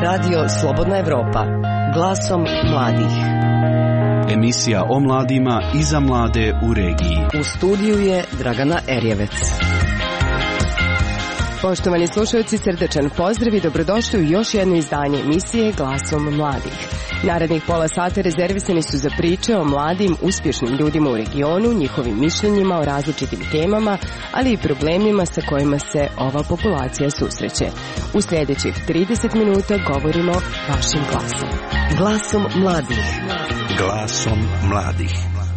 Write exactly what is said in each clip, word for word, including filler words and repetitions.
Radio Slobodna Evropa, glasom mladih. Emisija o mladima i za mlade u regiji. U studiju je Dragana Erjevec. Poštovani slušalci, srdečan pozdrav i dobrodošli u još jedno izdanje emisije Glasom mladih. Narednih pola sata rezervisani su za priče o mladim, uspješnim ljudima u regionu, njihovim mišljenjima o različitim temama, ali i problemima sa kojima se ova populacija susreće. U sljedećih trideset minuta govorimo vašim glasom. Glasom mladih. Glasom mladih.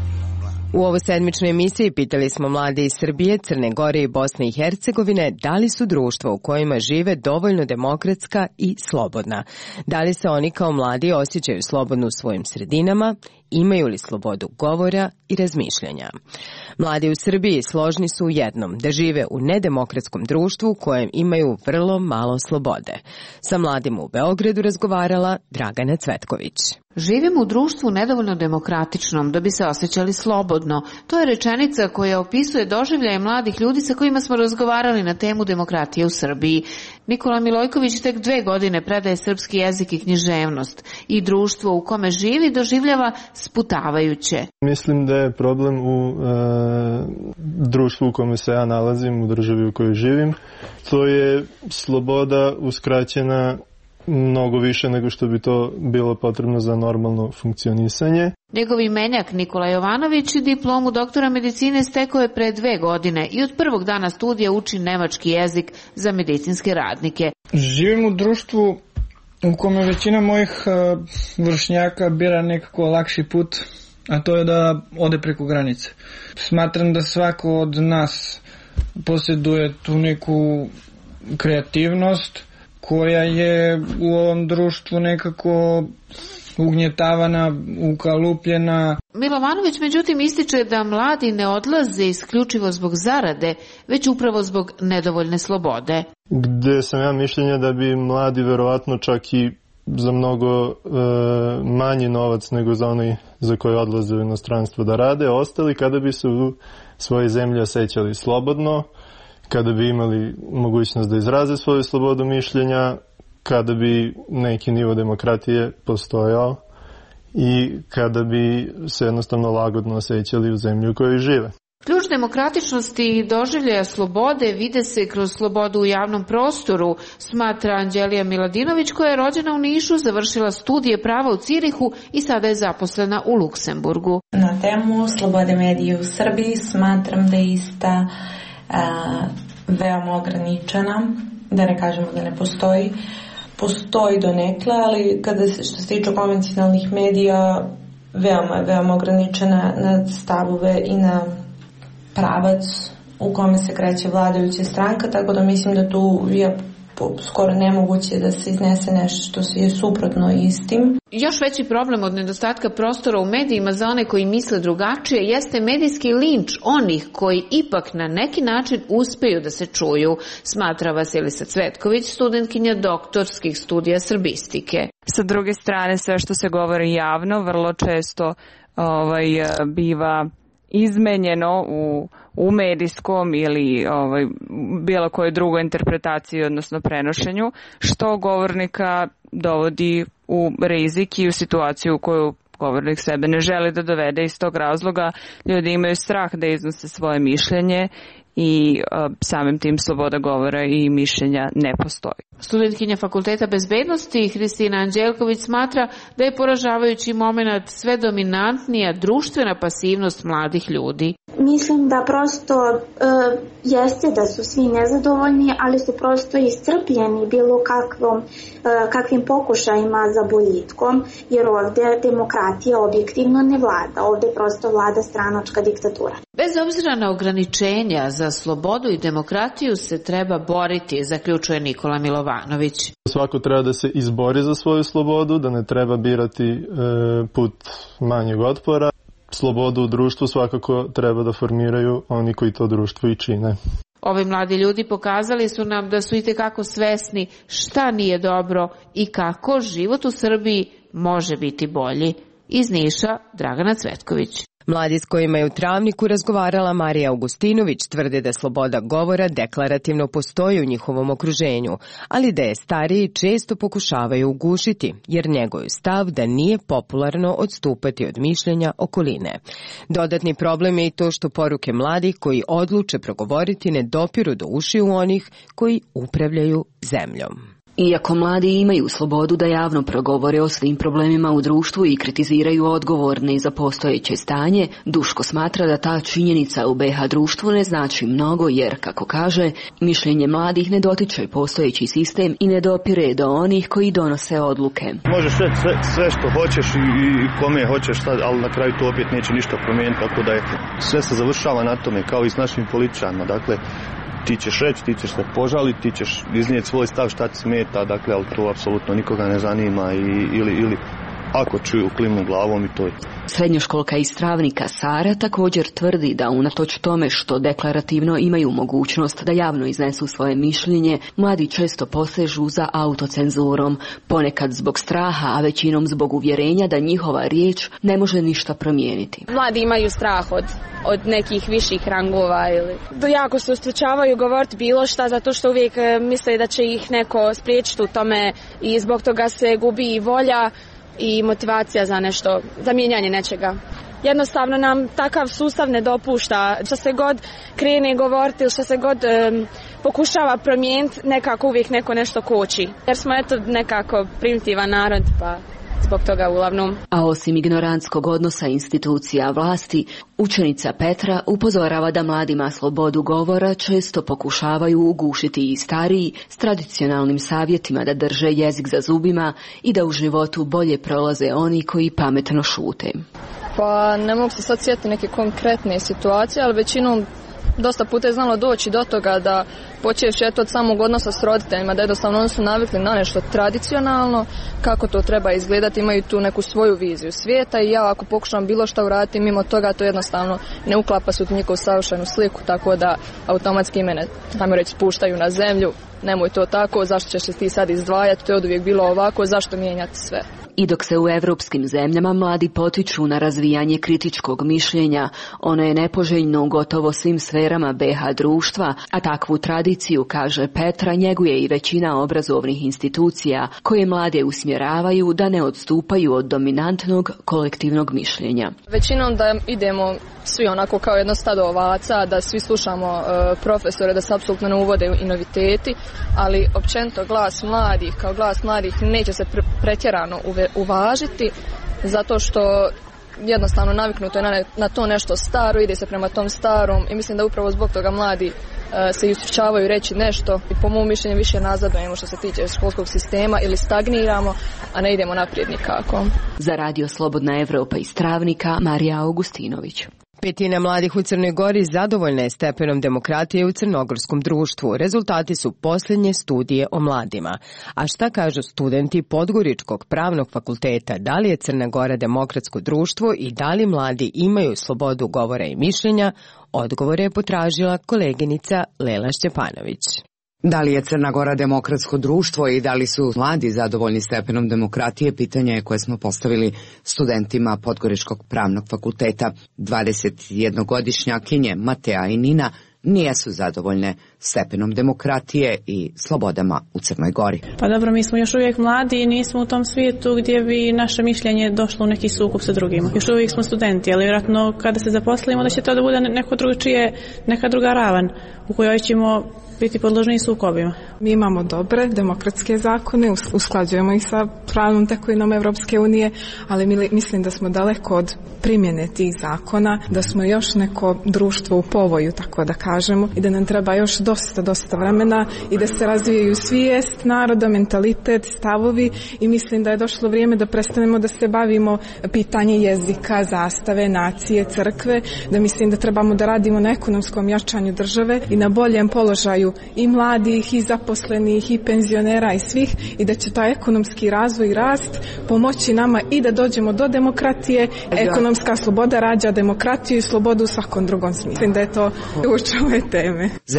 U ovoj sedmičnoj emisiji pitali smo mlade iz Srbije, Crne Gore i Bosne i Hercegovine da li su društva u kojima žive dovoljno demokratska i slobodna. Da li se oni kao mladi osjećaju slobodno u svojim sredinama, imaju li slobodu govora i razmišljanja. Mladi u Srbiji složni su u jednom, da žive u nedemokratskom društvu u kojem imaju vrlo malo slobode. Sa mladima u Beogradu razgovarala Dragana Cvetković. Živimo u društvu nedovoljno demokratičnom da bi se osjećali slobodno. To je rečenica koja opisuje doživljaje mladih ljudi sa kojima smo razgovarali na temu demokratije u Srbiji. Nikola Milojković tek dve godine predaje srpski jezik i književnost i društvo u kome živi doživljava sputavajuće. Mislim da je problem u e, društvu u kome se ja nalazim, u državi u kojoj živim. To je sloboda uskraćena mnogo više nego što bi to bilo potrebno za normalno funkcionisanje. Njegov imenjak Nikola Jovanović diplomu doktora medicine stekao je pre dve godine i od prvog dana studija uči nemački jezik za medicinske radnike. Živim u društvu u kome većina mojih vršnjaka bira nekako lakši put, a to je da ode preko granice. Smatram da svako od nas posjeduje tu neku kreativnost koja je u ovom društvu nekako ugnjetavana, ukalupljena. Milovanović međutim ističe da mladi ne odlaze isključivo zbog zarade, već upravo zbog nedovoljne slobode. Gde sam ja mišljenja da bi mladi verovatno čak i za mnogo e, manji novac nego za onaj za koji odlaze u inostranstvo da rade, ostali kada bi se u svojoj zemlji osjećali slobodno, kada bi imali mogućnost da izraze svoju slobodu mišljenja, kada bi neki nivo demokratije postojao i kada bi se jednostavno lagodno osjećali u zemlji u kojoj žive. Ključ demokratičnosti i doživljaja slobode vide se kroz slobodu u javnom prostoru, smatra Anđelija Miladinović, koja je rođena u Nišu, završila studije prava u Cirihu i sada je zaposlena u Luksemburgu. Na temu slobode medija u Srbiji smatram da je ista a, veoma ograničena, da ne kažemo da ne postoji. Postoji donekle, ali kada se, što se tiče konvencionalnih medija, veoma je veoma ograničena na stavove i na pravac u kome se kreće vladajuća stranka, tako da mislim da tu je skoro nemoguće da se iznese nešto što se je suprotno istim. Još veći problem od nedostatka prostora u medijima za one koji misle drugačije jeste medijski linč onih koji ipak na neki način uspeju da se čuju, smatra Vasilisa Cvetković, studentkinja doktorskih studija srbistike. Sa druge strane, sve što se govori javno vrlo često ovaj, biva izmenjeno u, u medijskom ili ovaj, bilo kojoj drugoj interpretaciji, odnosno prenošenju, što govornika dovodi u rizik i u situaciju u koju govornik sebe ne želi da dovede. Iz tog razloga ljudi imaju strah da iznose svoje mišljenje i a, samim tim sloboda govora i mišljenja ne postoji. Studentkinja Fakulteta bezbednosti Hristina Anđelković smatra da je poražavajući moment sve dominantnija društvena pasivnost mladih ljudi. Mislim da prosto e, jeste da su svi nezadovoljni, ali su prosto iscrpljeni bilo kakvom, e, kakvim pokušajima za boljitkom, jer ovdje demokratija objektivno ne vlada, ovdje prosto vlada stranačka diktatura. Bez obzira na ograničenja za slobodu i demokratiju se treba boriti, zaključuje Nikola Milovanović. Svako treba da se izbori za svoju slobodu, da ne treba birati e, put manjeg otpora. Slobodu u društvu svakako treba da formiraju oni koji to društvo i čine. Ovi mladi ljudi pokazali su nam da su itekako svesni šta nije dobro i kako život u Srbiji može biti bolji. Iz Niša, Dragana Cvetković. Mladi s kojima je u Travniku razgovarala Marija Augustinović tvrde da sloboda govora deklarativno postoji u njihovom okruženju, ali da je stariji često pokušavaju ugušiti, jer njegov stav da nije popularno odstupati od mišljenja okoline. Dodatni problem je i to što poruke mladih koji odluče progovoriti ne dopiru do ušiju onih koji upravljaju zemljom. Iako mladi imaju slobodu da javno progovore o svim problemima u društvu i kritiziraju odgovorne za postojeće stanje, Duško smatra da ta činjenica u be ha društvu ne znači mnogo jer, kako kaže, mišljenje mladih ne dotiče postojeći sistem i ne dopire do onih koji donose odluke. Možeš sve, sve, sve što hoćeš i, i kome hoćeš sad, ali na kraju to opet neće ništa promijeniti, tako da je sve se završava na tome, kao i s našim političarima. Dakle, ti ćeš reći, ti ćeš se požaliti, ti ćeš iznijeti svoj stav šta ti smeta, dakle, ali to apsolutno nikoga ne zanima i, ili, ili ako čuju klimnu glavom i to je. Srednjoškolka iz Travnika Sara također tvrdi da unatoč tome što deklarativno imaju mogućnost da javno iznesu svoje mišljenje, mladi često posežu za autocenzurom, ponekad zbog straha, a većinom zbog uvjerenja da njihova riječ ne može ništa promijeniti. Mladi imaju strah od, od nekih viših rangova ili jako se ustručavaju govoriti bilo šta zato što uvijek misle da će ih neko spriječiti u tome i zbog toga se gubi i volja i motivacija za nešto, za mijenjanje nečega. Jednostavno nam takav sustav ne dopušta. Što se god krene govoriti ili što se god um, pokušava promijeniti, nekako uvijek neko nešto koči. Jer smo eto nekako primitivan narod, pa zbog toga uglavnom. A osim ignorantskog odnosa institucija vlasti, učenica Petra upozorava da mladima slobodu govora često pokušavaju ugušiti i stariji s tradicionalnim savjetima da drže jezik za zubima i da u životu bolje prolaze oni koji pametno šute. Pa ne mogu se sad sjetiti neke konkretne situacije, ali većinom dosta puta je znalo doći do toga da počevši od samog odnosa s roditeljima, da jednostavno oni su navikli na nešto tradicionalno, kako to treba izgledati, imaju tu neku svoju viziju svijeta i ja ako pokušam bilo šta uraditi mimo toga, to jednostavno ne uklapa se u njihovu savršenu sliku, tako da automatski mene, tamo reći, spuštaju na zemlju, nemoj to tako, zašto ćeš se ti sad izdvajati, to je oduvijek bilo ovako, zašto mijenjati sve. I dok se u evropskim zemljama mladi potiču na razvijanje kritičkog mišljenja, ono je nepoželjno u gotovo svim sferama be ha društva, a takvu tradiciju, kaže Petra, njeguje i većina obrazovnih institucija koje mlade usmjeravaju da ne odstupaju od dominantnog kolektivnog mišljenja. Većinom da idemo svi onako kao jedno stado ovaca, da svi slušamo uh, profesore, da se apsolutno ne uvode i noviteti, ali općenito glas mladih kao glas mladih neće se pre- pretjerano uve- uvažiti, zato što jednostavno naviknuto je na, na to nešto staro, ide se prema tom starom i mislim da upravo zbog toga mladi uh, se istručavaju reći nešto i po mom mišljenju više nazadujemo što se tiče školskog sistema ili stagniramo, a ne idemo naprijed nikako. Za Radio Slobodna Evropa iz Travnika, Marija Augustinović. Petina mladih u Crnoj Gori zadovoljna je stepenom demokratije u crnogorskom društvu. Rezultati su posljednje studije o mladima. A šta kažu studenti Podgoričkog pravnog fakulteta? Da li je Crna Gora demokratsko društvo i da li mladi imaju slobodu govora i mišljenja? Odgovore je potražila koleginica Lela Šćepanović. Da li je Crna Gora demokratsko društvo i da li su mladi zadovoljni stepenom demokratije, pitanje je koje smo postavili studentima Podgoričkog pravnog fakulteta. dvadesetjednogodišnjakinje Mateja i Nina nijesu zadovoljne stepenom demokratije i slobodama u Crnoj Gori. Pa dobro, mi smo još uvijek mladi i nismo u tom svijetu gdje bi naše mišljenje došlo u neki sukob sa drugima. Još uvijek smo studenti, ali vjerojatno kada se zaposlimo da će to da bude neko drugačije, neka druga ravan u kojoj ćemo biti podložni sukobima. Mi imamo dobre demokratske zakone, usklađujemo ih sa pravnom tekovinom Evropske unije, ali mi, mislim da smo daleko od primjene tih zakona, da smo još neko društvo u povoju, tako da kažemo, i da nam treba još dosta, dosta vremena i da se razvijaju svijest naroda, mentalitet, stavovi i mislim da je došlo vrijeme da prestanemo da se bavimo pitanje jezika, zastave, nacije, crkve, da mislim da trebamo da radimo na ekonomskom jačanju države i na boljem položaju i mladih, i zaposlenih, i penzionera i svih i da će taj ekonomski razvoj i rast pomoći nama i da dođemo do demokratije. Ekonomska sloboda rađa demokratiju i slobodu u svakom drugom smislu. Mislim da je to ključ ove teme. Za razliku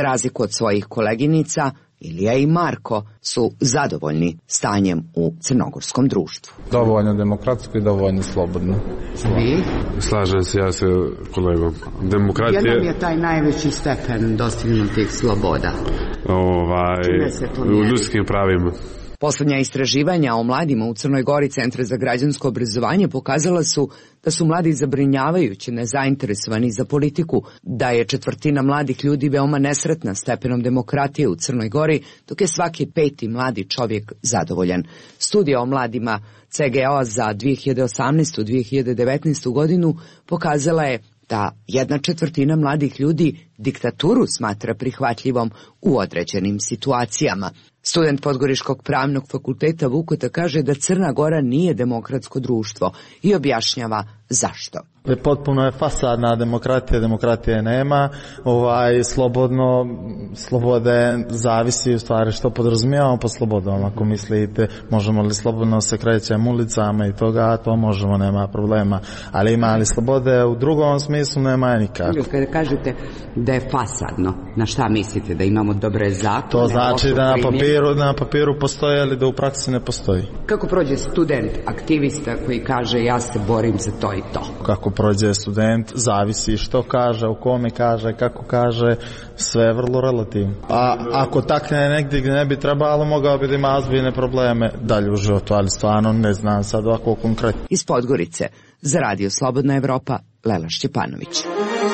od svojih koleginica, Ilija i Marko, su zadovoljni stanjem u crnogorskom društvu. Dovoljno demokratsko i dovoljno slobodno. Vi? Slažem se ja sa kolegom. Demokratija... Jedan je taj najveći stepen dostignutih sloboda. Ovaj, u ljudskim pravima. Poslednja istraživanja o mladima u Crnoj Gori Centra za građansko obrazovanje pokazala su da su mladi zabrinjavajuće nezainteresovani za politiku, da je četvrtina mladih ljudi veoma nesretna stepenom demokratije u Crnoj Gori, dok je svaki peti mladi čovjek zadovoljan. Studija o mladima C G O za dve hiljade osamnaestu i dve hiljade devetnaestu. godinu pokazala je da jedna četvrtina mladih ljudi diktaturu smatra prihvatljivom u određenim situacijama. Student Podgoričkog pravnog fakulteta Vukota kaže da Crna Gora nije demokratsko društvo i objašnjava zašto. Potpuno je fasadna demokratija, demokratije nema, ovaj, slobodno, slobode zavisi u stvari što podrazumijevamo pod slobodom. Ako mislite možemo li slobodno se krećemo ulicama i toga, to možemo, nema problema. Ali ima li slobode u drugom smislu, nema nikako. Kada kažete da je fasadno, na šta mislite? Da imamo dobre zakone? To znači da na papiru, na papiru postoji, ali da u praksi ne postoji. Kako prođe student, aktivista koji kaže ja se borim za to i to? Kako prođe student, zavisi što kaže, u kome kaže, kako kaže, sve je vrlo relativno. A ako takne negdje gdje ne bi trebalo, mogao bi da ima ozbiljne probleme dalje u životu, ali stvarno ne znam sad ovako konkretno. Iz Podgorice, za Radio Slobodna Evropa, Lela Šćepanović.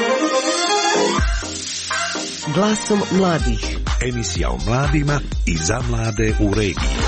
Glasom mladih. Emisija o mladima i za mlade u regiji.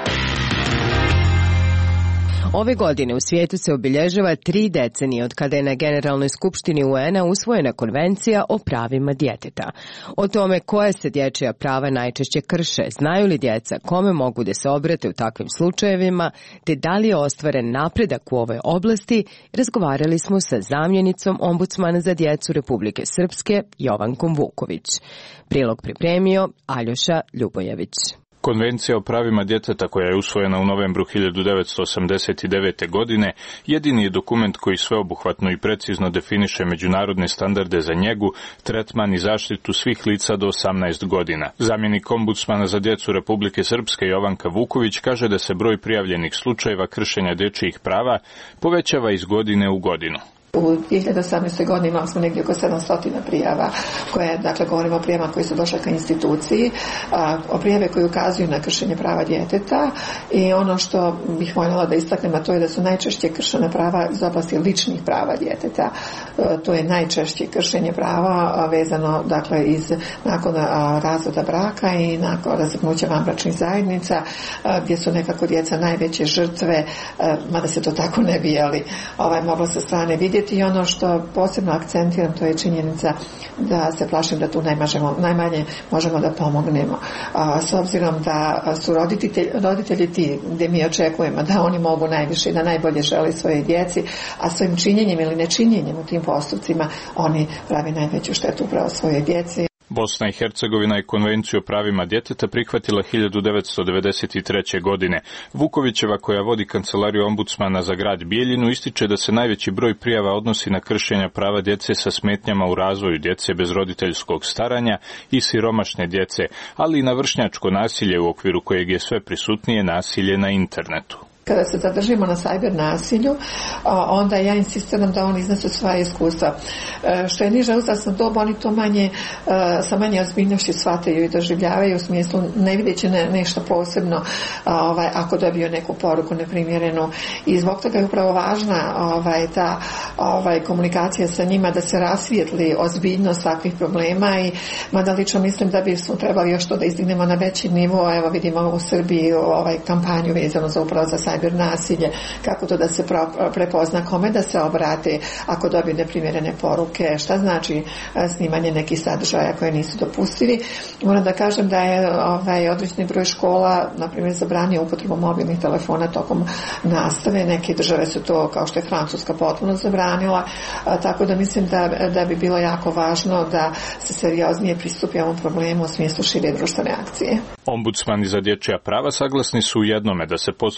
Ove godine u svijetu se obilježava tri decenije od kada je na Generalnoj skupštini U N-a usvojena Konvencija o pravima djeteta. O tome koje se dječja prava najčešće krše, znaju li djeca kome mogu da se obrate u takvim slučajevima, te da li je ostvaren napredak u ovoj oblasti, razgovarali smo sa zamjenicom ombudsmana za djecu Republike Srpske, Jovankom Vuković. Prilog pripremio Aljoša Ljubojević. Konvencija o pravima djeteta koja je usvojena u novembru hiljadu devetsto osamdeset devete. godine jedini je dokument koji sveobuhvatno i precizno definiše međunarodne standarde za njegu, tretman i zaštitu svih lica do osamnaest godina. Zamjenik ombudsmana za djecu Republike Srpske Jovanka Vuković kaže da se broj prijavljenih slučajeva kršenja dječjih prava povećava iz godine u godinu. U dvije hiljade osamnaestoj. godini imali smo negdje oko sedamsto prijava koje, dakle, govorimo o prijavama koji su došli ka instituciji, a, o prijave koji ukazuju na kršenje prava djeteta i ono što bih voljela da istaknem, a to je da su najčešće kršena prava iz oblasti ličnih prava djeteta. A, to je najčešće kršenje prava a, vezano, dakle, iz nakon a, razvoda braka i nakon razvrgnuća vanbračnih zajednica, a, gdje su nekako djeca najveće žrtve, a, mada se to tako ne bi, ali ovaj, moglo sa strane vidjeti. I ono što posebno akcentiram, to je činjenica da se plašim da tu najmažemo, najmanje možemo da pomognemo. A, s obzirom da su roditelji, roditelji ti gdje mi očekujemo da oni mogu najviše i da najbolje želi svoje djeci, a svojim činjenjem ili nečinjenjem u tim postupcima oni pravi najveću štetu upravo svoje djeci. Bosna i Hercegovina je Konvenciju o pravima djeteta prihvatila hiljadu devetsto devedeset treće. godine. Vukovićeva, koja vodi kancelariju ombudsmana za grad Bijeljinu, ističe da se najveći broj prijava odnosi na kršenja prava djece sa smetnjama u razvoju, djece bez roditeljskog staranja i siromašne djece, ali i na vršnjačko nasilje u okviru kojeg je sve prisutnije nasilje na internetu. Kada se zadržimo na sajber nasilju, onda ja insistiram da oni iznesu svoje iskustva. Što je niža uzrasna doba, oni to manje, sa manje ozbiljnošću shvataju i doživljavaju u smislu ne vidjeći ne, nešto posebno ovaj, ako dobiju neku poruku neprimjerenu. I zbog toga je upravo važna ovaj, ta ovaj, komunikacija sa njima, da se rasvijetli ozbiljnost takvih problema i mada lično mislim da bi smo trebali još to da izdignemo na veći nivo. Evo vidimo u Srbiji ovaj, kampanju vezano za upravo za sajber nasilje, kako to da se prepozna, kome da se obrate ako dobiju neprimjerene poruke, šta znači snimanje nekih sadržaja koje nisu dopustivi. Moram da kažem da je ovaj, određeni broj škola, na primjer, zabranio upotrebu mobilnih telefona tokom nastave. Neke države su to, kao što je Francuska, potpuno zabranila, a, tako da mislim da, da bi bilo jako važno da se serioznije pristupi ovom problemu u smislu šire društvene akcije. Ombudsmani za dječja prava saglasni su u jednome da se posljednjih godina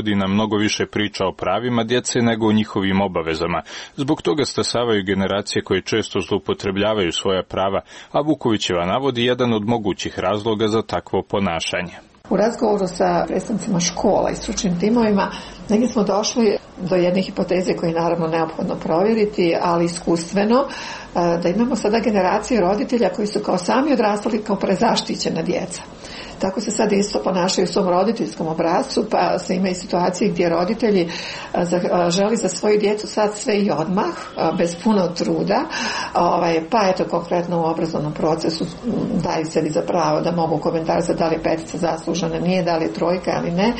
godina mnogo više priča o pravima djece nego o njihovim obavezama. Zbog toga stasavaju generacije koje često zloupotrebljavaju svoja prava, a Vukovićeva navodi jedan od mogućih razloga za takvo ponašanje. U razgovoru sa predstavnicima škola i stručnim timovima negdje smo došli do jedne hipoteze koje je naravno neophodno provjeriti, ali iskustveno, da imamo sada generacije roditelja koji su kao sami odrastali kao prezaštićena djeca. Tako se sad isto ponašaju u svom roditeljskom obrascu, pa se ima i situacije gdje roditelji želi za svoju djecu sad sve i odmah, bez puno truda, pa eto konkretno u obrazovnom procesu daju sebi za pravo da mogu komentarisati da li je petica zaslužena, nije, da li je trojka ili ne,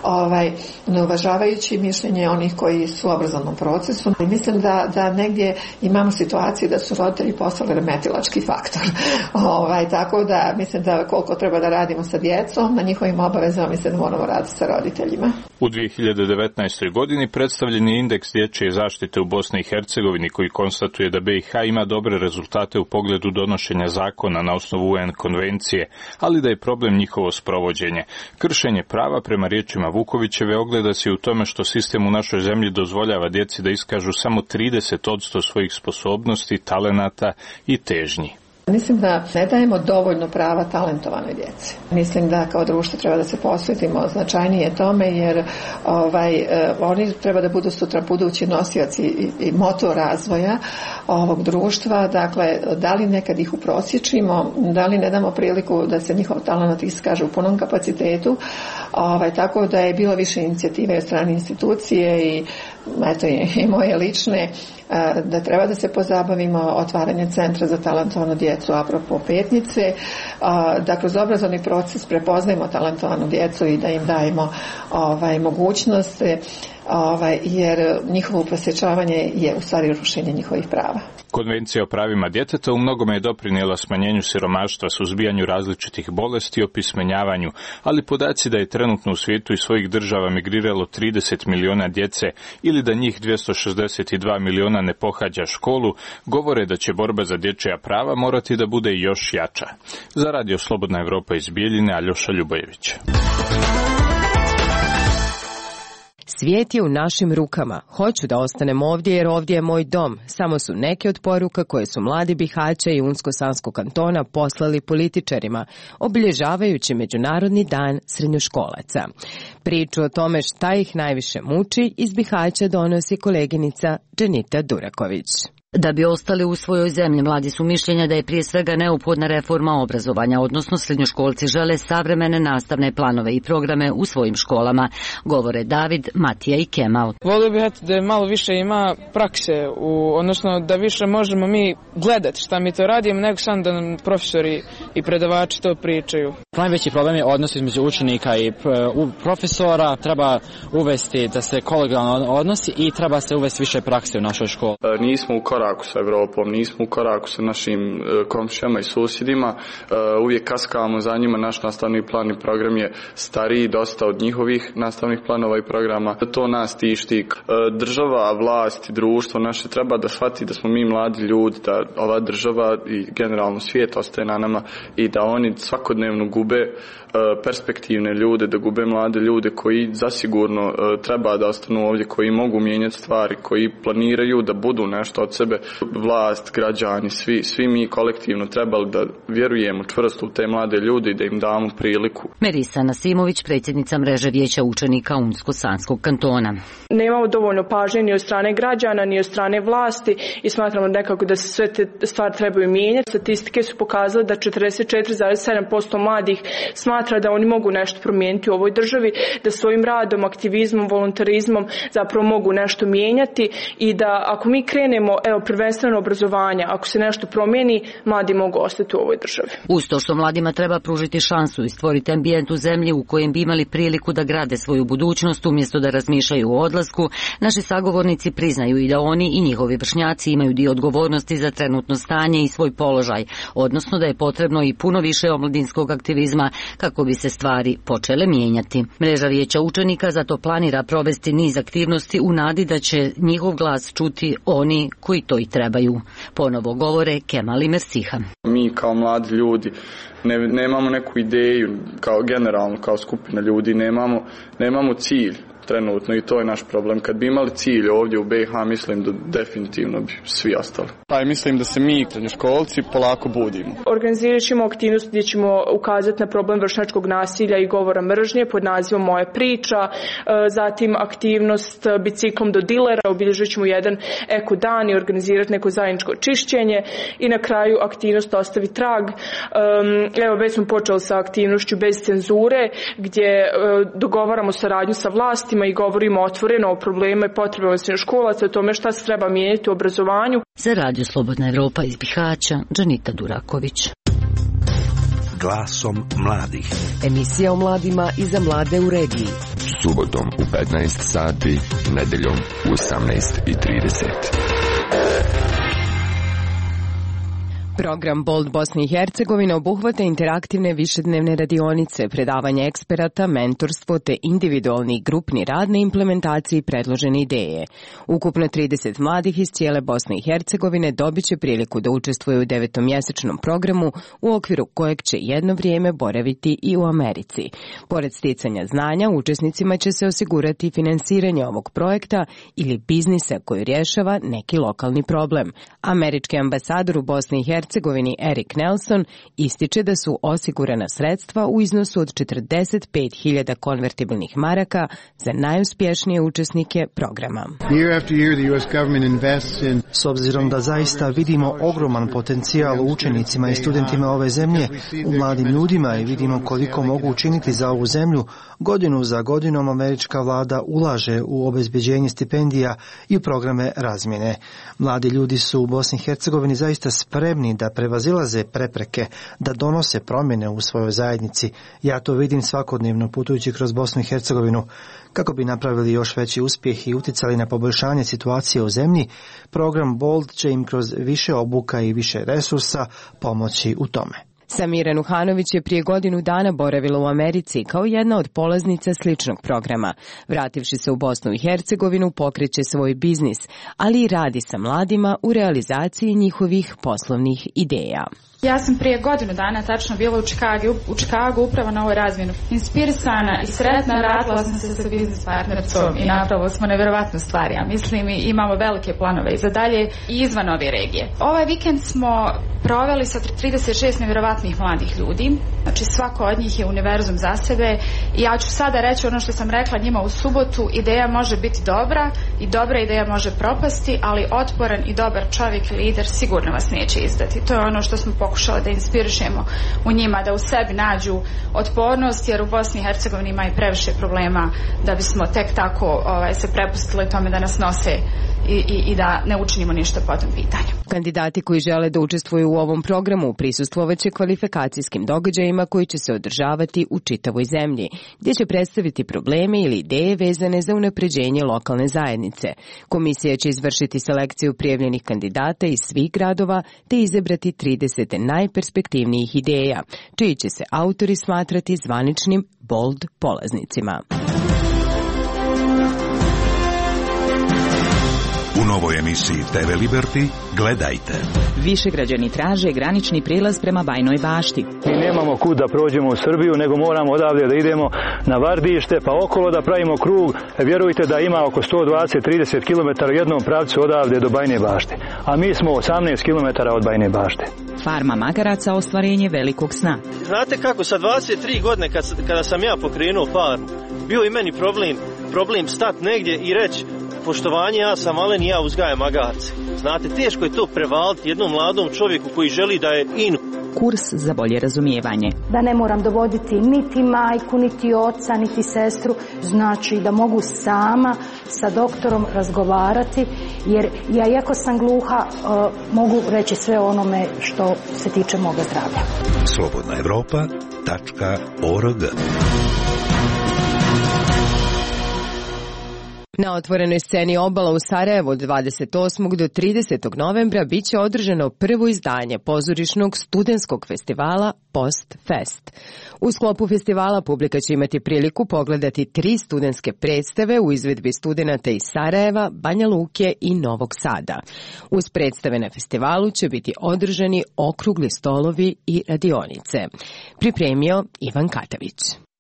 ne uvažavajući mišljenje onih koji su u obrazovnom procesu. I mislim da, da negdje imamo situaciju da su roditelji postali remetilački faktor. Ovaj, tako da mislim da koliko treba da radimo sa djecom, na njihovim obavezama mislim da moramo raditi sa roditeljima. U dvije hiljade devetnaestoj. godini predstavljen je indeks dječje zaštite u Bosni i Hercegovini koji konstatuje da B i H ima dobre rezultate u pogledu donošenja zakona na osnovu U N konvencije, ali da je problem njihovo sprovođenje. Kršenje prava, prema riječima Vukovićeve, ogleda se u tome što sistem u našoj zemlji dozvoljava djeci da iskažu samo trideset posto svojih sposobnosti, talenata i težnji. Mislim da ne dajemo dovoljno prava talentovanoj djeci. Mislim da kao društvo treba da se posvetimo značajnije tome, jer ovaj, oni treba da budu sutra budući nosioci i, i motor razvoja ovog društva. Dakle, da li nekad ih uprosječimo, da li ne damo priliku da se njihov talent iskaže u punom kapacitetu. Ovaj, tako da je bilo više inicijative od strane institucije i eto i moje lične, da treba da se pozabavimo otvaranjem centra za talentovanu djecu apropo Petnice, da kroz obrazovni proces prepoznajemo talentovanu djecu i da im dajemo ovaj, mogućnost, ovaj, jer njihovo uprosječavanje je u stvari rušenje njihovih prava. Konvencija o pravima djeteta u mnogome je doprinijela smanjenju siromaštva, suzbijanju različitih bolesti i opismenjavanju, ali podaci da je trenutno u svijetu iz svojih država migriralo trideset miliona djece ili da njih dvjesto šezdeset dva miliona ne pohađa školu, govore da će borba za dječja prava morati da bude još jača. Za Radio Slobodna Evropa iz Bijeljine, Aljoša Ljubojević. Svijet je u našim rukama. Hoću da ostanem ovdje jer ovdje je moj dom. Samo su neke od poruka koje su mladi Bihaća i Unsko-Sanskog kantona poslali političarima, obilježavajući Međunarodni dan srednjoškolaca. Priču o tome šta ih najviše muči iz Bihaća donosi koleginica Dženita Duraković. Da bi ostali u svojoj zemlji, mladi su mišljenja da je prije svega neophodna reforma obrazovanja, odnosno srednjoškolci žele savremene nastavne planove i programe u svojim školama, govore David, Matija i Kemal. Volio bih da malo više ima prakse, u, odnosno da više možemo mi gledati šta mi to radimo, nego sam da nam profesori i predavači to pričaju. Najveći problem je odnos između učenika i profesora, treba uvesti da se kolegijalno odnosi i treba se uvesti više prakse u našoj školi. Nismo u koraku sa Evropom, nismo u koraku sa našim komšijama i susjedima, uvijek kaskamo za njima, naš nastavni plan i program je stariji dosta od njihovih nastavnih planova i programa. To nas tišti. Država, vlast i društvo naše treba da shvati da smo mi mladi ljudi, da ova država i generalno svijet ostaje na nama i da oni svakodnevno gube perspektivne ljude, da gube mlade ljude koji zasigurno treba da ostanu ovdje, koji mogu mijenjati stvari, koji planiraju da budu nešto od sebe. Vlast, građani, svi, svi mi kolektivno trebali da vjerujemo čvrsto u te mlade ljude i da im damo priliku. Merisa Nasimović, predsjednica mreže vijeća učenika Unsko-Sanskog kantona. Nemamo dovoljno pažnje ni od strane građana, ni od strane vlasti i smatramo nekako da se sve te stvari trebaju mijenjati. Statistike su pokazale da četrdeset četiri zarez sedam posto mladih smatra da oni mogu nešto promijeniti u ovoj državi, da svojim radom, aktivizmom, volontarizmom zapravo mogu nešto mijenjati i da ako mi krenemo, evo, prvenstveno obrazovanja, ako se nešto promijeni, mladi mogu ostati u ovoj državi. Uz to što mladima treba pružiti šansu i stvoriti ambijent u zemlji u kojem bi imali priliku da grade svoju budućnost umjesto da razmišljaju o odlasku, naši sagovornici priznaju i da oni i njihovi vršnjaci imaju dio odgovornosti za trenutno stanje i svoj položaj, odnosno da je potrebno i puno više omladinskog aktivizma kako bi se stvari počele mijenjati. Mreža vijeća učenika zato planira provesti niz aktivnosti u nadi da će njihov glas čuti oni koji to i trebaju. Ponovo govore Kemal i Mersiha. Mi kao mladi ljudi ne, nemamo neku ideju kao generalno, kao skupina ljudi, nemamo, nemamo cilj. trenutno i to je naš problem. Kad bi imali cilj ovdje u B i H, mislim da definitivno bi svi ostali. Pa mislim da se mi, srednjoškolci, polako budimo. Organizirat ćemo aktivnost gdje ćemo ukazati na problem vršnjačkog nasilja i govora mržnje pod nazivom Moja priča, zatim aktivnost biciklom do dilera, obilježit ćemo jedan eko dan i organizirati neko zajedničko čišćenje i na kraju aktivnost Ostavi trag. Evo, već smo počeli sa aktivnošću bez cenzure gdje dogovaramo saradnju sa vlastima i govorimo otvoreno o problemima i potrebama srednjoškolaca, o tome šta se treba mijenjati u obrazovanju. Za Radio Slobodna Evropa iz Bihaća, Džanita Duraković. Glasom mladih. Emisija o mladima i za mlade u regiji. Subotom u petnaest sati, nedeljom u osamnaest i trideset. Program Bold Bosne i Hercegovine obuhvata interaktivne višednevne radionice, predavanje eksperata, mentorstvo te individualni i grupni rad na implementaciji predložene ideje. Ukupno trideset mladih iz cijele Bosne i Hercegovine dobit će priliku da učestvuju u devetomjesečnom programu u okviru kojeg će jedno vrijeme boraviti i u Americi. Pored sticanja znanja, učesnicima će se osigurati finansiranje ovog projekta ili biznisa koji rješava neki lokalni problem. Američki ambasador u Bosni i Hercegovini Hercegovini Erik Nelson ističe da su osigurana sredstva u iznosu od četrdeset pet hiljada konvertibilnih maraka za najuspješnije učesnike programa. S obzirom da zaista vidimo ogroman potencijal u učenicima i studentima ove zemlje, u mladim ljudima i vidimo koliko mogu učiniti za ovu zemlju, godinu za godinom američka vlada ulaže u obezbeđenje stipendija i u programe razmjene. Mladi ljudi su u Bosni i Hercegovini zaista spremni da prevazilaze prepreke, da donose promjene u svojoj zajednici. Ja to vidim svakodnevno putujući kroz Bosnu i Hercegovinu. Kako bi napravili još veći uspjeh i utjecali na poboljšanje situacije u zemlji, program Bold će im kroz više obuka i više resursa pomoći u tome. Samira Nuhanović je prije godinu dana boravila u Americi kao jedna od polaznica sličnog programa. Vrativši se u Bosnu i Hercegovinu, pokreće svoj biznis, ali i radi sa mladima u realizaciji njihovih poslovnih ideja. Ja sam prije godinu dana tačno bila u Čikagu, u Čikagu upravo na ovoj razmjenu. Inspirisana i sretna radila sam se sa biznis partnercom i napravili smo nevjerovatnu stvar. Ja mislim i imamo velike planove i za dalje i izvan ove regije. Ovaj vikend smo proveli sa trideset šest nevjerovatnih mladih ljudi. Znači svako od njih je univerzum za sebe i ja ću sada reći ono što sam rekla njima u subotu. Ideja može biti dobra i dobra ideja može propasti, ali otporan i dobar čovjek i lider sigurno vas neće izdati. To je ono što smo pokušali da inspirišemo u njima, da u sebi nađu otpornost, jer u Bosni i Hercegovini ima i previše problema da bismo tek tako ovaj, se prepustili tome da nas nose i, i, i da ne učinimo ništa po tom pitanju. Kandidati koji žele da učestvuju u ovom programu prisustvovat će kvalifikacijskim događajima koji će se održavati u čitavoj zemlji, gdje će predstaviti probleme ili ideje vezane za unapređenje lokalne zajednice. Komisija će izvršiti selekciju prijavljenih kandidata iz svih gradova te izabrati trideset najperspektivnijih ideja, čiji će se autori smatrati zvaničnim Bold polaznicima. U novoj emisiji te ve Liberty gledajte. Višegrađani traže granični prijelaz prema Bajnoj Bašti. Mi nemamo kud da prođemo u Srbiju, nego moramo odavde da idemo na Vardište, pa okolo da pravimo krug. Vjerujte da ima oko sto dvadeset do trideset kilometara u jednom pravcu odavde do Bajne Bašte. A mi smo osamnaest kilometara od Bajne Bašte. Farma magaraca ostvarenje velikog sna. Znate kako, sa dvadeset tri godine kad, kada sam ja pokrenuo farmu, bio i meni problem, problem stat negdje i reći poštovanje, ja sam malen i ja uzgajam magarce. Znate, teško je to prevaliti jednom mladom čovjeku koji želi da je in. Kurs za bolje razumijevanje. Da ne moram dovoditi niti majku, niti oca, niti sestru, znači da mogu sama sa doktorom razgovarati, jer ja, iako sam gluha, uh, mogu reći sve onome što se tiče moga zdravlja. slobodna evropa tačka org. Na otvorenoj sceni Obala u Sarajevu od dvadeset osmog do tridesetog novembra bit će održano prvo izdanje pozorišnog studentskog festivala Post Fest. U sklopu festivala publika će imati priliku pogledati tri studentske predstave u izvedbi studenata iz Sarajeva, Banja Luke i Novog Sada. Uz predstave na festivalu će biti održani okrugli stolovi i radionice. Pripremio Ivan Katavić.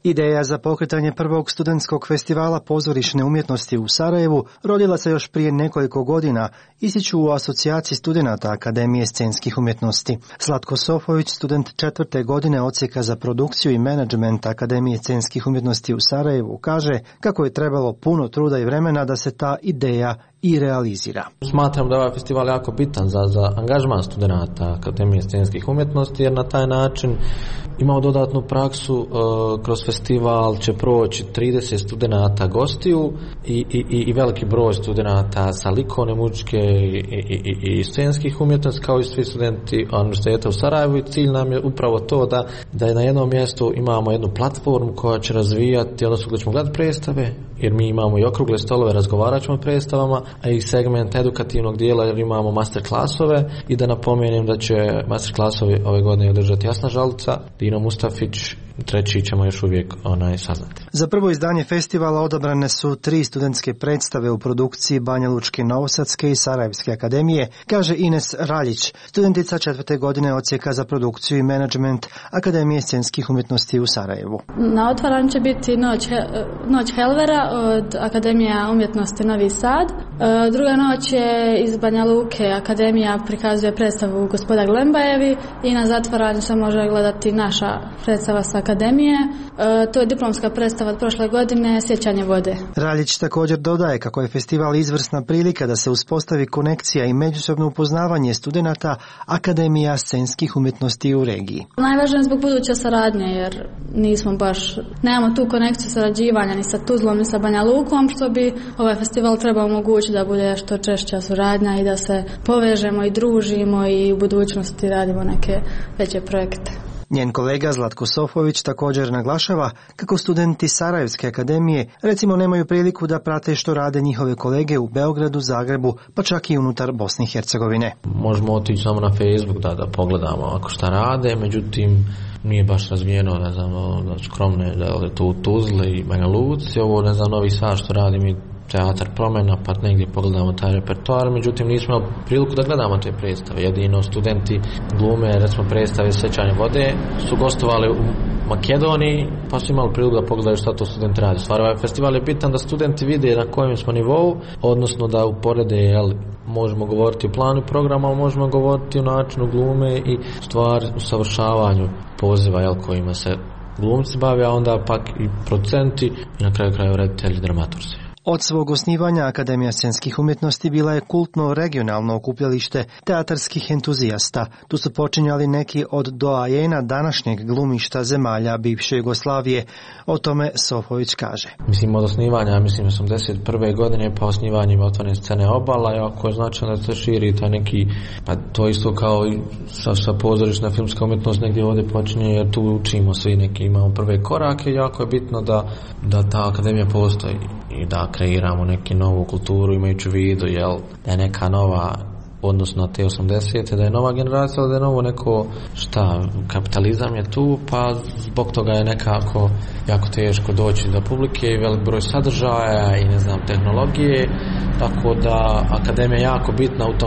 Ideja za pokretanje prvog studentskog festivala pozorišne umjetnosti u Sarajevu rodila se još prije nekoliko godina, ističu u asocijaciji studenata Akademije scenskih umjetnosti. Zlatko Sofović, student četvrte godine odsjeka za produkciju i menadžment Akademije scenskih umjetnosti u Sarajevu, kaže kako je trebalo puno truda i vremena da se ta ideja i realizira. Smatram da ovaj festival jako bitan za, za angažman studenata Akademije scenskih umjetnosti, jer na taj način imamo dodatnu praksu. E, kroz festival će proći trideset studenata gostiju i, i, i veliki broj studenata sa likovne, muzičke i, i, i, i scenskih umjetnosti, kao i svi studenti Univerziteta u Sarajevu, i cilj nam je upravo to da, da na jednom mjestu imamo jednu platformu koja će razvijati, odnosno gdje ćemo gledati predstave, jer mi imamo i okrugle stolove, razgovarat ćemo o predstavama, a i segment edukativnog dijela, jer imamo master klasove. I da napomenem da će master klasovi ove godine održati Jasna Žalica, Dino Mustafić, treći ćemo još uvijek onaj saznati. Za prvo izdanje festivala odabrane su tri studentske predstave u produkciji Banjalučke, Novosadske i Sarajevske akademije, kaže Ines Raljić, studentica četvrte godine odsjeka za produkciju i menadžment Akademije scenskih umjetnosti u Sarajevu. Na otvaranju će biti Noć, Noć Helvera od Akademije umjetnosti Novi Sad. Druga noć je iz Banja Luke, Akademija prikazuje predstavu Gospoda Glembajevi, i na zatvaranju se može gledati naša predstava sa Akademije. E, to je diplomska predstava od prošle godine, Sjećanje vode. Raljić također dodaje kako je festival izvrsna prilika da se uspostavi konekcija i međusobno upoznavanje studenata Akademija scenskih umjetnosti u regiji. Najvažnije je zbog buduće saradnje, jer nismo baš, nemamo tu konekciju sarađivanja ni sa Tuzlom ni sa Banja Lukom, što bi ovaj festival trebao omogućiti da bude što češća suradnja i da se povežemo i družimo i u budućnosti radimo neke veće projekte. Njen kolega Zlatko Sofović također naglašava kako studenti Sarajevske akademije recimo nemaju priliku da prate što rade njihove kolege u Beogradu, Zagrebu, pa čak i unutar Bosne i Hercegovine. Možemo otići samo na Facebook da, da pogledamo ako šta rade, međutim nije baš razvijeno, ne znam, da skromne, da je to u Tuzli i Banja Luci, ovo ne znam, Novi Sad što radi mi teatar Promena, pa negdje pogledamo taj repertoar, međutim nismo imali priliku da gledamo te predstave. Jedino studenti glume, recimo predstave Sjećanje vode, su gostovali u Makedoniji, pa su imali priliku da pogledaju šta to studenti radi. Stvar, ovaj festival je bitan da studenti vide na kojem smo nivou, odnosno da uporede, jel, možemo govoriti o planu programa, ali možemo govoriti o načinu glume i stvari u savršavanju poziva, jel, kojima se glumci bave, a onda pak i producenti i na kraju kraju reditelji, dramaturzi. Od svog osnivanja Akademija scenskih umjetnosti bila je kultno regionalno okupljalište teatarskih entuzijasta. Tu su počinjali neki od doajena današnjeg glumišta zemalja bivše Jugoslavije. O tome Sofović kaže. Mislim, od osnivanja, mislim, osamdeset prve godine, pa osnivanjem otvorene scene Obala, jako je značajno da se širi taj neki, pa to isto kao i sa, sa pozorišna filmska umjetnost negdje ovdje počinje, jer tu učimo svi neki, imamo prve korake, jako je bitno da, da ta akademija postoji i da kreiramo neku novu kulturu, imajući u vidu, jel, da je neka nova, odnosno na te osamdesete, da je nova generacija, da je novo neko, šta, kapitalizam je tu, pa zbog toga je nekako jako teško doći do publike i velik broj sadržaja i, ne znam, tehnologije, tako da akademija je jako bitna u tom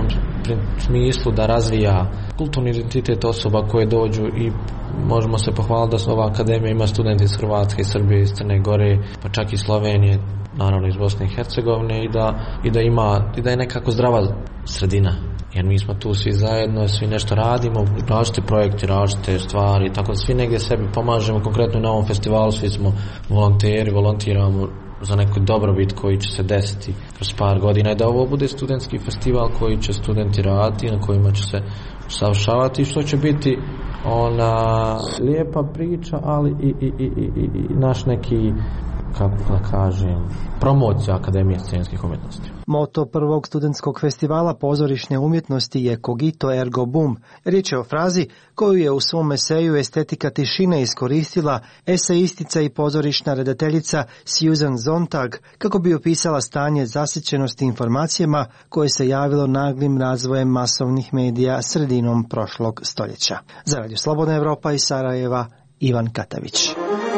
smislu da razvija kulturni identitet osoba koje dođu i možemo se pohvaliti da ova akademija ima studenti iz Hrvatske, iz Srbije, iz Crne Gore, pa čak i Slovenije, naravno iz Bosne i Hercegovine, i da, i da ima, i da je nekako zdrava sredina, jer mi smo tu svi zajedno, svi nešto radimo, različite projekti, različite stvari, tako da svi negdje sebi pomažemo, konkretno na ovom festivalu svi smo volonteri, volontiramo za neku dobrobit koji će se desiti kroz par godina, i da ovo bude studentski festival koji će studenti raditi, na kojima će se savršavati, što će biti ona lijepa priča, ali i, i, i, i, i naš neki, kako da kažem, promocija Akademije scenskih umjetnosti. Moto prvog studentskog festivala pozorišne umjetnosti je Cogito ergo bum. Riječ je o frazi koju je u svom eseju Estetika tišine iskoristila esejistica i pozorišna redateljica Susan Sontag kako bi opisala stanje zasićenosti informacijama koje se javilo naglim razvojem masovnih medija sredinom prošlog stoljeća. Za Radio Slobodna Evropa iz Sarajeva, Ivan Katavić.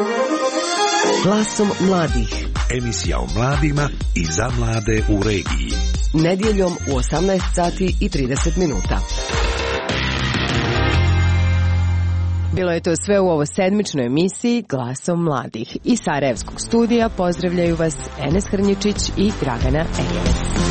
Glasom mladih. Emisija o mladima i za mlade u regiji. Nedjeljom u osamnaest sati i trideset minuta. Bilo je to sve u ovo sedmičnoj emisiji Glasom mladih. Iz Sarajevskog studija pozdravljaju vas Enes Hrnjičić i Dragana Eljevac.